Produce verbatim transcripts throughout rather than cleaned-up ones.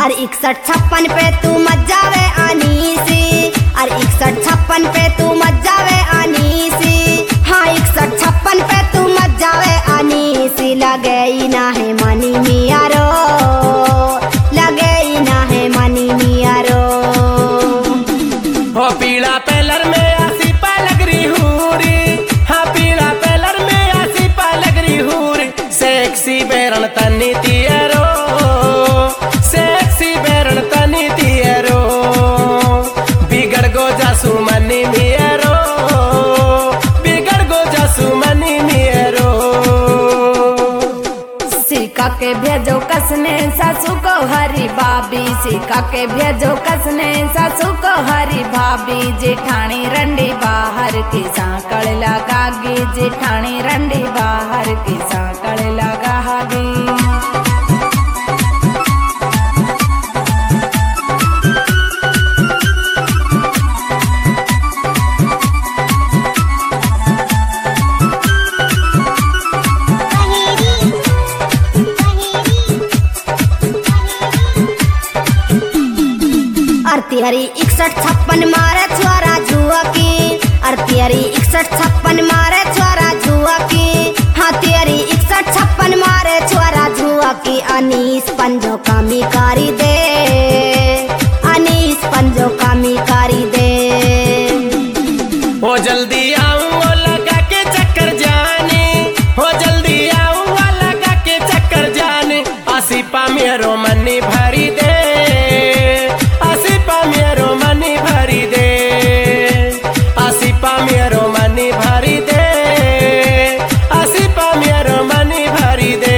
अरे इकसठ छप्पन पे तू मत जावे अनीसी, अरे इकसठ छप्पन पे तू मत जावे अनीसी, हाँ इकसठ छप्पन पे तू मत जावे अनीसी। लगे ही ना है मनी मिया रो, लगे ही ना है मनी मिया रो। हो पीला पेलर में आसी पालगरी हूरी, हाँ पीला पेलर में आसी पालगरी हूरी। सेक्सी बेरन तनी तियरो, सेक्सी बेरन तनी तियरो। बिगड़ गो जासू मनी मियरो, बिगड़ गो जासू मनी मियरो। सिक्का के भेजो कसने सासू को हरी भाभी, सिक्का के भेजो कसने सासू को हरी भाभी। जेठानी रंडी बाहर की सांकड़ लगागी, जेठानी रंडी बाहर की सांकड़ लगागी। आरती हरी इकसठ छप्पन मारे छुआरा जुआ की, आरती हरी इकसठ छप्पन मारे छुआरा जुआ की, हाँ तेरी इकसठ छप्पन मारे छुआरा जुआ की। अनीस पंजो कामी कारी दे, अनीस पंजो कामी कारी दे। हो जल्दी आऊं वो लगा के चक्कर जाने, हो जल्दी आऊं वो लगा के चक्कर जाने। आसिफा मेरो मनी भरी दे, आसिफा मेरो मनी भरी दे, आसिफा मेरो मनी भरी दे, आसिफा मेरो मनी भरी दे।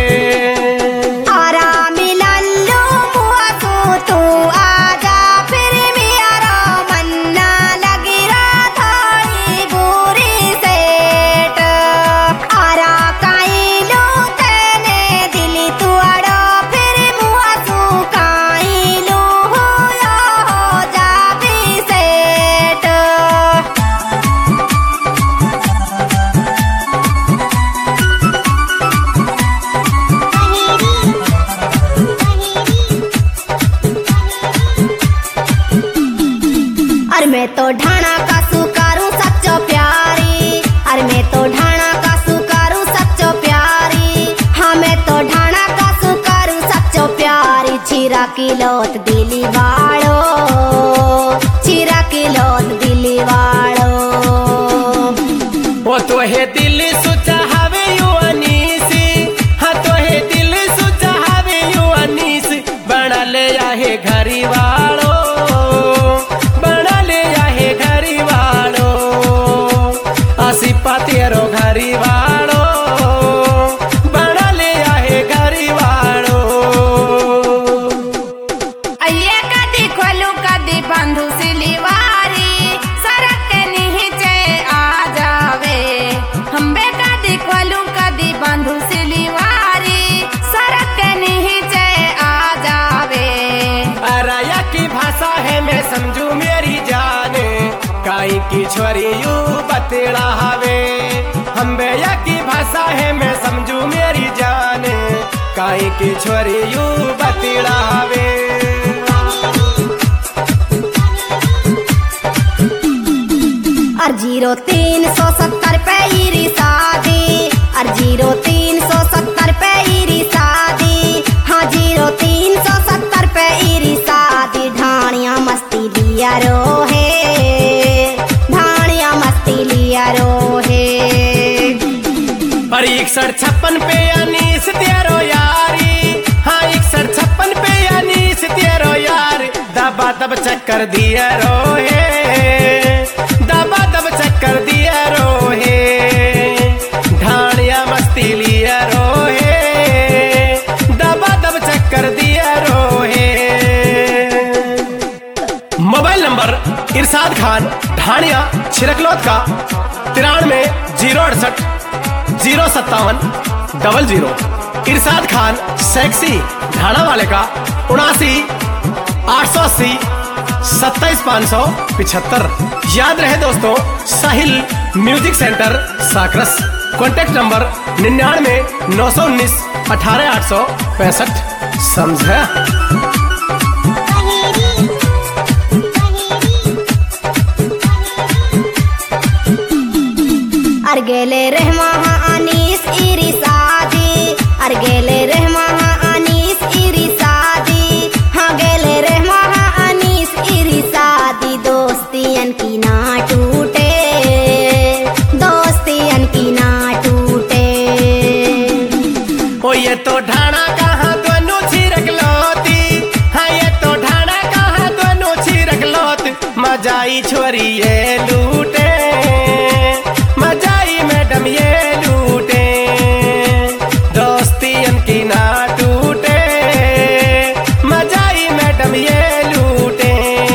आरा मिलल्लो मुआ तू तू आजा फिर मेरा मन्ना लगी राधाई बुरी सेठ। आरा काइलो तेने दिल तुअड़ो फिर मुआ तू काइलो हो हो जा भी सेठ। अरे मैं तो ढाणा का सुकारू सच्चो प्यारी, अरे मैं तो ढाणा का सुकारू सच्चो प्यारी, हाँ मैं तो ढाणा का सुकारू सच्चो प्यारी। चीरा किलोत दिली वाड़ो, चीरा किलोत दिली वाड़ो। वो तो है दिल सुचावे यू अनीसी, हाँ तो है दिल सुचावे यू अनीसी। बना ले आहे घरी वालो, बना ले आहे घरी वालो। आसिफा तेरो घरी वालो, बना ले आहे घरी वालो। अये कदी खोलू कदी बंधु सिलीवारी, सड़क के नीचे आ जावे। हम्बे कदी खोलू कदी बंधु सिलीवारी, सड़क के नीचे आ जावे। अराया की भाषा है मैं समझू मेरी जाने, काई की छोरी यू बतेड़ा हवे। हम्बेया की भाषा है मैं समझू मेरी जाने, काई की छोरी यू बतेड़ा हवे। और जीरो तीन सौ सत्तर पे ईरी शादी, और जीरो तीन सौ सत्तर पे ईरी शादी, हाँ जीरो तीन सौ सत्तर पे ईरी शादी। ढाणिया मस्ती लिया रो है, ढाणिया मस्ती लिया रो है। पर इकसठ छप्पन पे अनीस तेरो यारी, हाँ इकसठ छप्पन पे अनीस तेरो यार। दबा दब चक्कर दिया रो है, दबा दब चक्कर दिया रो है। ढाणिया मस्ती लिया रो है, दबा दब चक्कर दिया रो है। मोबाइल नंबर इरशाद खान ढाणिया छिरकलौत का तिरानवे जीरो अड़सठ जीरो सत्तावन डबल जीरो। इरशाद खान सेक्सी ढाणा वाले का उनासी आठ सौ अस्सी सत्ताईस पाँच सौ पिछहत्तर। याद रहे दोस्तों, साहिल म्यूजिक सेंटर साकरस। कॉन्टेक्ट नंबर निन्यानवे नौ सौ उन्नीस अठारह आठ सौ पैंसठ। समझे? अर गेले रहमा अनीस इरी शादी, अर गेले रहमा अनीस इरी शादी, हाँ गेले रहमा अनीस इरी शादी। दोस्तियन की ना टूटे, दोस्तियन की ना टूटे। ओ ये तो ढाणा कहाँ दोनों छिरक लोती, हाँ ये तो ढाणा कहाँ दोनों छिरक लोती। मजाई छोरी ये लूटे, मजाई मैडम ये लूटे। दोस्तियन की ना टूटे, मजाई मैडम ये लूटे।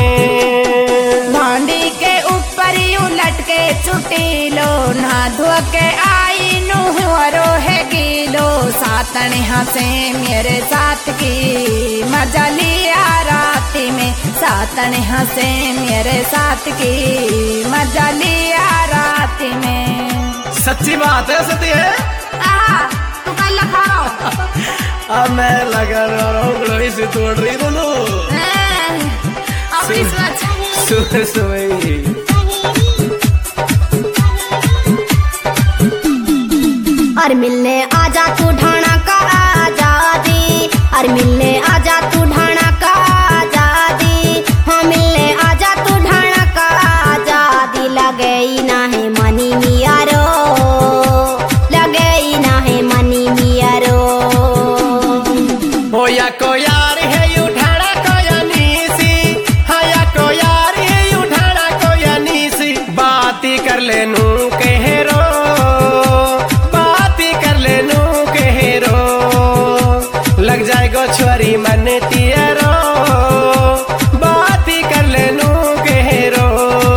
भांडी के ऊपर यूं लटके चुटी लो, ना धो के आई नुहरो है गीलो। सातने हंसे मेरे साथ की मजा लिया रात में, सातने हंसे मेरे साथ की मजा लिया रात में। सच्ची बात है, सती है। आहा, तू कल लखा रहा अब मैं लगा रहा हूँ गलोई से तोड़ रही दोनों। अपनी सोच सुबह सुबह और मिलने आजा तू ढाणा का आजादी, और मिलने आजा तू ढाणा का आजादी, हाँ मिलने आजा तू ढाणा का आजादी। लगे ही ना है मनी मियारो, लगे ही ना है मनी मियारो। हो या को यार है यू ढाणा को या नीसी, हाँ या को यार है यू ढाणा को या नीसी। बात ही कर लेनू कहेरो, बात ही कर लेनू कहेरो। लग जाएगो छोरी मन तियरो, बात ही कर लेनू कहेरो।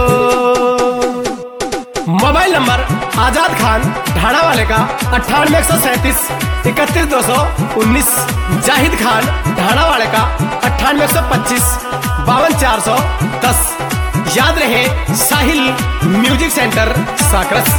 मोबाइल नंबर आजाद खान ढाणा वाले का अट्ठानवे एक सौ सैंतीस इकतीस दो सौ उन्नीस। जाहिद खान ढाणा वाले का अट्ठानवे एक सौ पच्चीस बावन चार सौ दस। याद रहे साहिल म्यूजिक सेंटर साकरस।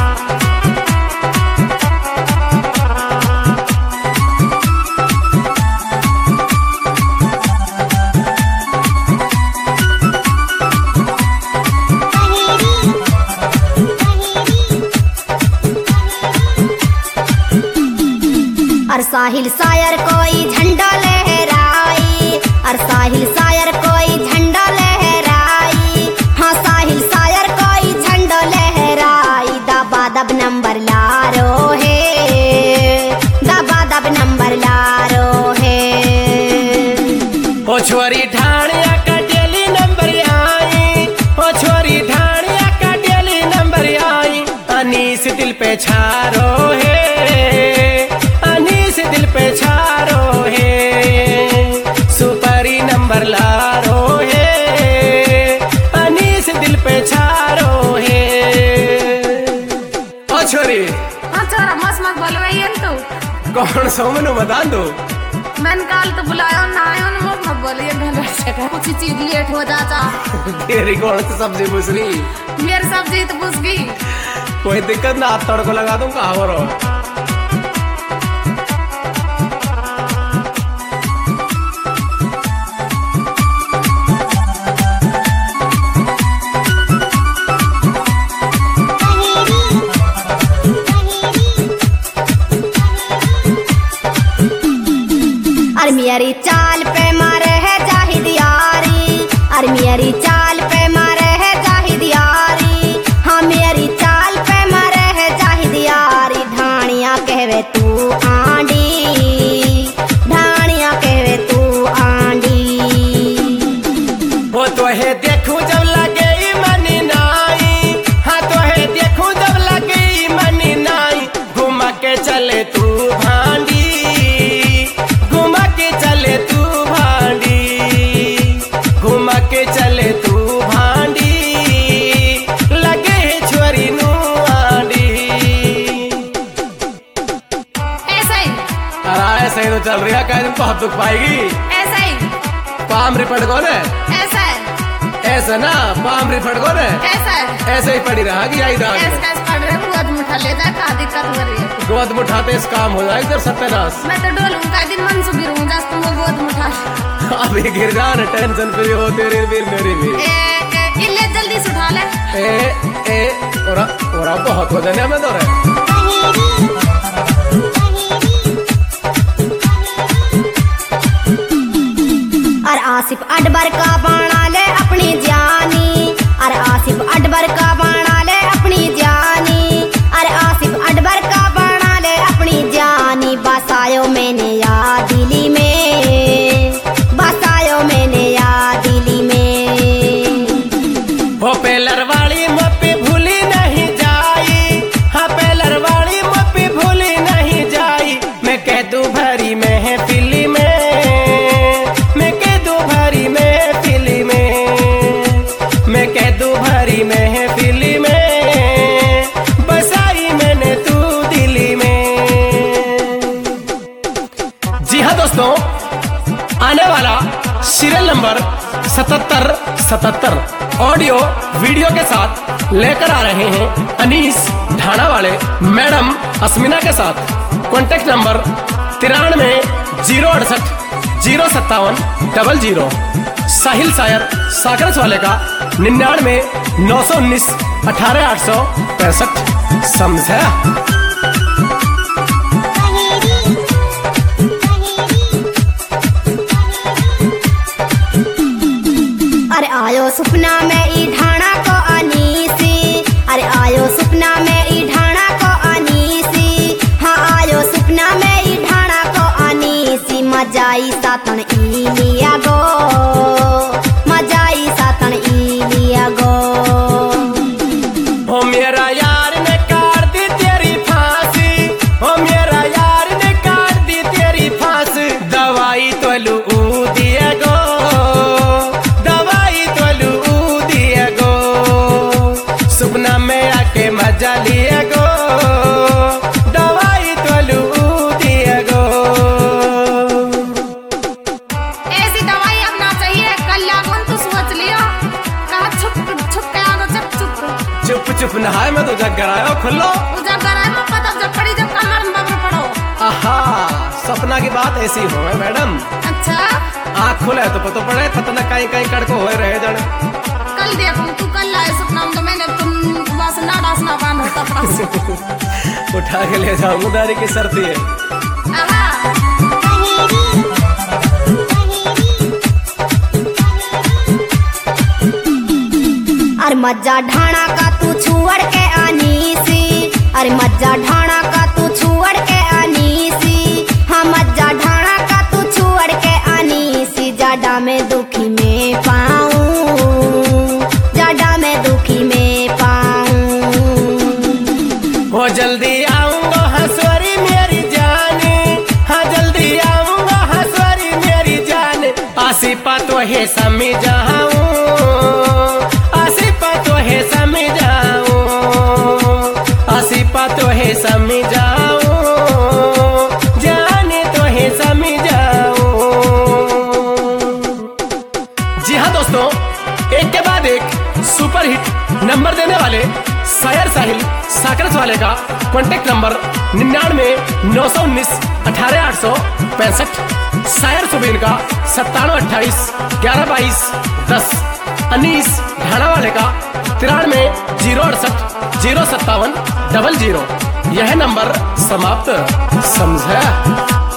और साहिल शायर कोई झंडा लहराई, और साहिल शायर कोई झंडा लहराई, हाँ साहिल शायर कोई झंडा लहराई। दबा दब नंबर लारो है, दबा दब नंबर लारो है। ओ छोरी ढाणिया का डेली नंबर आई, ओ छोरी ढाणिया का डेली नंबर आई। अनीस दिल पे छारो है, अनीस दिल पे छारो है। सुपरी नंबर लारो है, अनीस दिल पे छारो है। ओ छोरी हाँ छोरा मस्त मत बोलवाइए तू। कौन सो मैनू बता दो। मैंने कल तो बुलाया ना आयो ना मत बोलिए, कुछ चीज लेट हो जाता। तेरी कौन सी सब्जी पूछ रही? मेरी सब्जी तो पूछ गई। कोई दिक्कत ना, हाथ तड़को लगा दूं। कहाँ हो रहा? और मेरी चाल पे मारे है जाहिद यारी, और मेरी चाल पे मारे है जाहिद यारी, हाँ मेरी चाल पे मारे है जाहिद यारी। ढाणिया कहवे तू आंडी, ढाणिया कहवे तू आंडी। वो तो है देखूं जब लगे मनी नाई, हाँ तो है देखूं जब लगे मनी नाई। घुमा के चले तू भांडी, घुमा के चले तू भांडी, घुमा के चले तू भांडी। लगे है छोरी नू आंडी। ऐसा ही अरे ऐसा ही तो चल रही है, कह दिन तो हाथ दुख पाएगी। ऐसा ही पाम रिपट कौन है? ऐसा है ऐसा ना, पाम रिपट कौन है? ऐसा है ऐसे ही पड़ी रहा कि आई दाग ऐसा कैसे पढ़ रहे हो? गोद मुठा ले जा, का दिक्कत हो रही है? गोद मुठाते इस काम हो जाए इधर सत्यानाश। मैं तो डोलूंगा दिन मन से गिरूंगा तुमको गोद मुठा। अभी गिर जाना, टेंशन फ्री हो तेरे भी मेरी भी। ए, ए, इले जल्दी बीस उठा ले। ए ए ओरा ओरा बहुत वजन है मैं तो रे। और आसिफ अडबर का बना ले अपनी जानी, और आसिफ अडबर का बना ले अपनी जानी, और आसिफ अडबर का बना ले अपनी जानी। बसायो मैंने याद दिली में, बसायो मैंने याद दिली में। वो पेलर वाली मप्पी भूली नहीं जाई, हाँ पेलर वाली मप्पी भूली नहीं जाई। मैं कह दूं भरी में है पिली में, मैं कह दूं भरी में है पिली में, मैं कह दूं भरी में है पिली में। बसाई मैंने तू दिली में। जी हाँ दोस्तों, आने वाला सीरियल नंबर सतहत्तर सतहत्तर ऑडियो वीडियो के साथ लेकर आ रहे हैं अनीस ढाणा वाले मैडम अस्मिना के साथ। कॉन्टेक्ट नंबर तिरानवे जीरो अड़सठ जीरो सत्तावन डबल जीरो। साहिल सायर साकरस वाले का निन्यानवे नौ सौ उन्नीस अठारह आठ सौ पैंसठ। समझा? अरे आयो सपना में ई ढाणा को अनीसी, अरे आयो सपना में ई ढाणा को अनीसी, हाँ आयो सपना में ई ढाणा को अनीसी। मजाई सातन ई लिया गो, मजाई सातन ई लिया गो। ओ मेरा यार ने काट दी तेरी फांसी, ओ मेरा यार ने काट दी तेरी फांसी। दवाई तो लू दिया गो, सपना में आके मजा लिया गो, दवाई तो लू दिया गो। ऐसी दवाई अब ना चाहिए, कल लागन तो सोच लियो। कहा छुप छुप के आना, चुप चुप चुप चुप नहाए में तो जग गरायो खुल्लो, जब गराए में पता जब पड़ी जब कमर में बबर पड़ो। आहा सपना की बात ऐसी हो है मैडम। अच्छा आँख खुले तो पता पड़े ततना कहीं कहीं कड़को हो रहे जड़। कल देखो तू कल आए सपना में तो मैंने तुम बस ना डासना बांध होता पड़ा। उठा के ले जाऊं उधारी की सर्दी है। आहा अरे मज्जा ढाणा का तू छुअड़ के अनीसी, अरे मज्जा ढाणा का तू छुअड़ के अनीसी, हाँ मज्जा ढाणा का तू छुअड़ के अनीसी। जाडा में दुखी में पाऊं, जाडा में दुखी में पाऊं। हो जल्दी आऊंगा हंसवारी मेरी जाने, हाँ जल्दी आऊंगा हंसवारी मेरी जान। आसिफा तो है समझाऊं, आसिफा तो है समझाऊं, आसिफा तो है समझाऊं, जाने तो है समझाऊं। जी हाँ दोस्तों, एक के बाद एक सुपर हिट नंबर देने वाले सायर साहिल साकरस वाले का कॉन्टेक्ट नंबर निन्यानवे नौ सौ उन्नीस अठारह आठ सौ पैंसठ। सायर सुबीन का सत्तानवे अट्ठाईस ग्यारह बाईस दस। अनीस ढाणा वाले का तिरानवे जीरो अड़सठ जीरो सत्तावन डबल जीरो। यह नंबर समाप्त। समझा?